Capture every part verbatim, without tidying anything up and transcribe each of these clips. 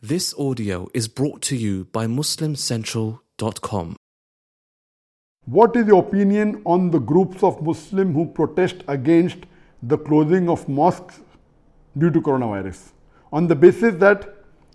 This audio is brought to you by Muslim Central dot com. What is your opinion on the groups of Muslims who protest against the closing of mosques due to coronavirus? On the basis that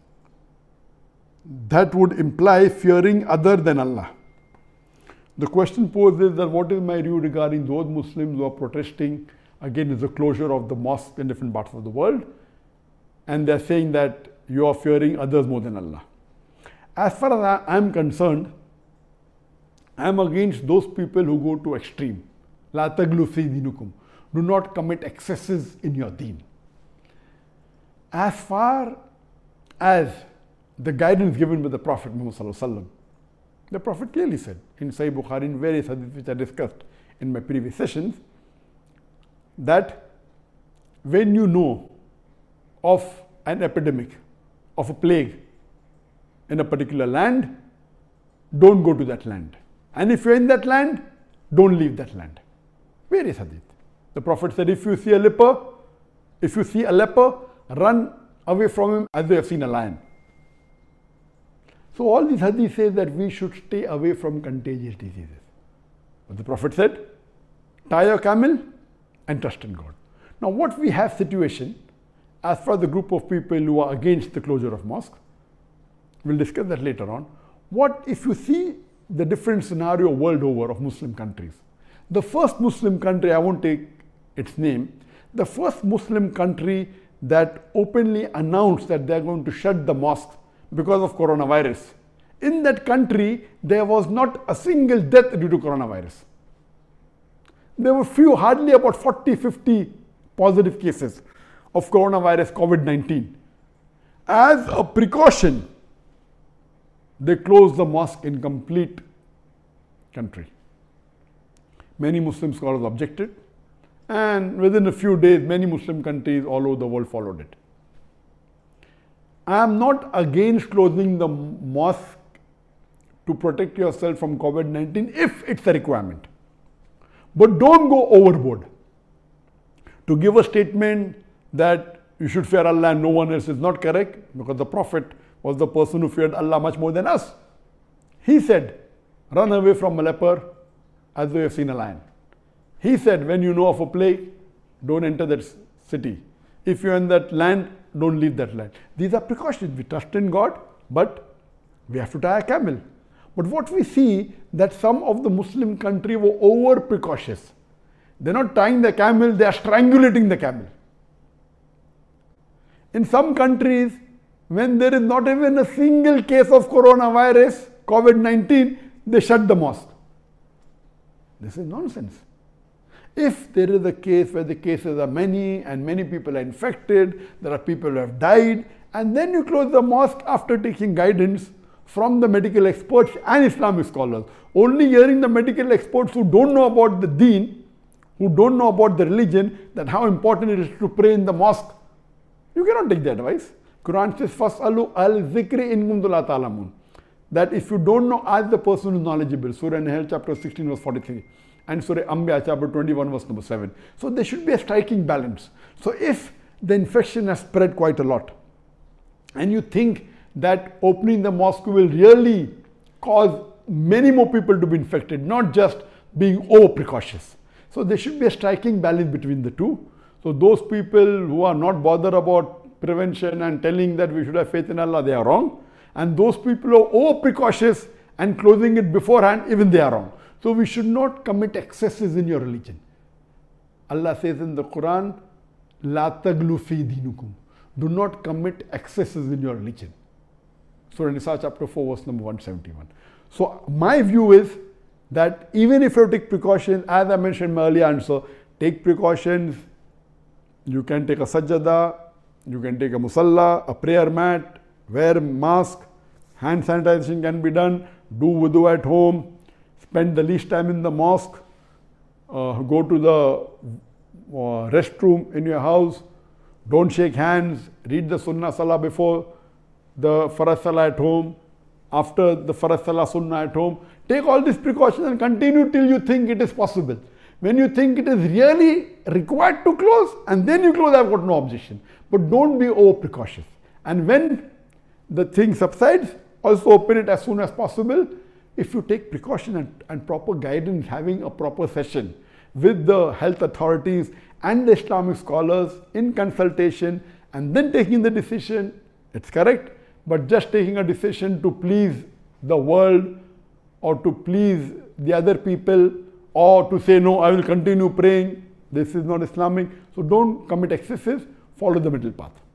that would imply fearing other than Allah. The question posed is that what is my view regarding those Muslims who are protesting against the closure of the mosques in different parts of the world, and they're saying that you are fearing others more than Allah. As far as I am concerned, I am against those people who go to extreme. La taglu fi dinukum. Do not commit excesses in your deen. As far as the guidance given by the Prophet Muhammad Sallallahu Alaihi Wasallam, the Prophet clearly said in Sahih Bukhari, in various hadiths which I discussed in my previous sessions, that when you know of an epidemic, of a plague in a particular land, don't go to that land. And if you're in that land, don't leave that land. Various hadith. The Prophet said, if you see a leper, if you see a leper, run away from him as you have seen a lion. So all these hadith says that we should stay away from contagious diseases. But the Prophet said, tie your camel and trust in God. Now what we have situation, as far as the group of people who are against the closure of mosques, we'll discuss that later on. What if you see the different scenario world over of Muslim countries? The first Muslim country, I won't take its name, the first Muslim country that openly announced that they're going to shut the mosques because of coronavirus. In that country, there was not a single death due to coronavirus. There were few, hardly about forty, fifty positive cases of coronavirus, COVID nineteen. As a precaution, they closed the mosque in complete country. Many Muslim scholars objected, and within a few days, many Muslim countries all over the world followed it. I am not against closing the mosque to protect yourself from COVID nineteen if it's a requirement. But don't go overboard. To give a statement that you should fear Allah and no one else is not correct, because the Prophet was the person who feared Allah much more than us. He said, run away from a leper as though you have seen a lion. He said, when you know of a plague, don't enter that city. If you're in that land, don't leave that land. These are precautions. We trust in God, but we have to tie a camel. But what we see, that some of the Muslim countries were over precautious. They're not tying the camel, they are strangulating the camel. In some countries, when there is not even a single case of coronavirus, COVID nineteen, they shut the mosque. This is nonsense. If there is a case where the cases are many and many people are infected, there are people who have died, and then you close the mosque after taking guidance from the medical experts and Islamic scholars. Only hearing the medical experts who don't know about the deen, who don't know about the religion, that how important it is to pray in the mosque, you cannot take the advice. Quran says, Fas'alu al-zikri in kuntum la ta'lamun. That if you don't know, ask the person who is knowledgeable. Surah Nahl chapter sixteen verse forty-three. And Surah Anbiya chapter twenty-one verse number seven. So there should be a striking balance. So if the infection has spread quite a lot, and you think that opening the mosque will really cause many more people to be infected, not just being over precautious. So there should be a striking balance between the two. So those people who are not bothered about prevention and telling that we should have faith in Allah, they are wrong. And those people who are over precautious and closing it beforehand, even they are wrong. So we should not commit excesses in your religion. Allah says in the Quran, La taglu fi dinukum. Do not commit excesses in your religion. Surah Nisa chapter four verse number one seventy-one. So my view is that even if you take precautions, as I mentioned in my earlier answer, take precautions. You can take a sajjada, you can take a musalla, a prayer mat, wear mask, hand sanitization can be done, do wudu at home, spend the least time in the mosque, uh, go to the uh, restroom in your house, don't shake hands, read the sunnah salah before the farad salah at home, after the farad salah sunnah at home. Take all these precautions and continue till you think it is possible. When you think it is really required to close, and then you close, I've got no objection. But don't be over precautious. And when the thing subsides, also open it as soon as possible. If you take precaution and, and proper guidance, having a proper session with the health authorities and the Islamic scholars in consultation and then taking the decision, it's correct. But just taking a decision to please the world or to please the other people or to say, no, I will continue praying, this is not Islamic. So don't commit excesses, follow the middle path.